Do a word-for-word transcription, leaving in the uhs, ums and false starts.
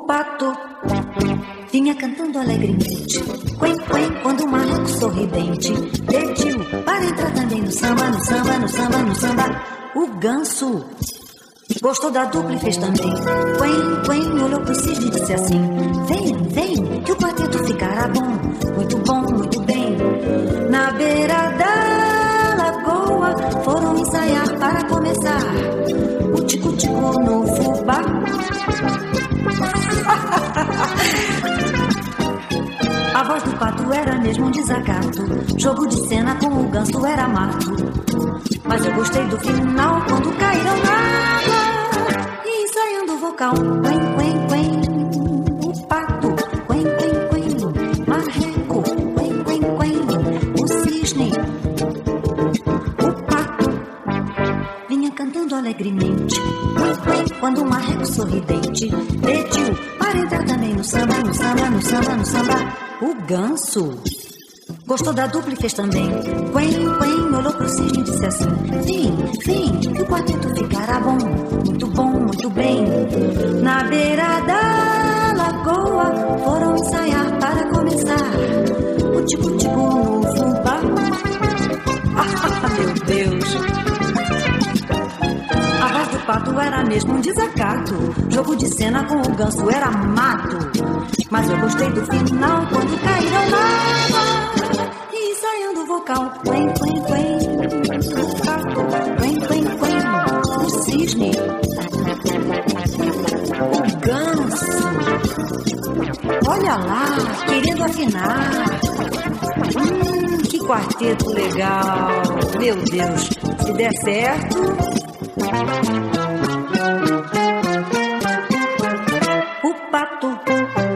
pato vinha cantando alegremente, quen, quen, quando um marreco sorridente pediu para entrar também no samba, no samba, no samba, no samba. O ganso gostou da dupla e fez também. Quen, quen, olhou pro cisne e disse assim: vem, vem, que o quarteto ficará bom. Muito bom, muito bem. Na beira da lagoa foram ensaiar para começar o tico-tico no fubá. A voz do pato era mesmo um desacato. Jogo de cena com o ganso era mato. Mas eu gostei do final quando caíram na água e ensaiando o vocal. Quen, quen, quen. O pato, quen, quen, quen. Marreco, quen, quen, quen. O cisne, o pato vinha cantando alegremente, quen, quen, quando um marreco sorridente pediu para entrar também no samba, no samba, no samba, no samba. O ganso gostou da dupla e fez também. Quen, quen, olhou pro cisne e disse assim: vem, vem, que o quarteto ficará bom. Muito bom, muito bem. Na beira da lagoa foram ensaiar para começar o tico-tico no fubá. Ah, meu Deus! A voz do pato era mesmo um desacato. Jogo de cena com o ganso era mato. Mas eu gostei do final quando caíram na água e ensaiando o vocal. Quen, quen, quen. O pato, quen, quen, quen. O cisne, o ganso. Olha lá, querendo afinar. Hum, que quarteto legal. Meu Deus, se der certo. O pato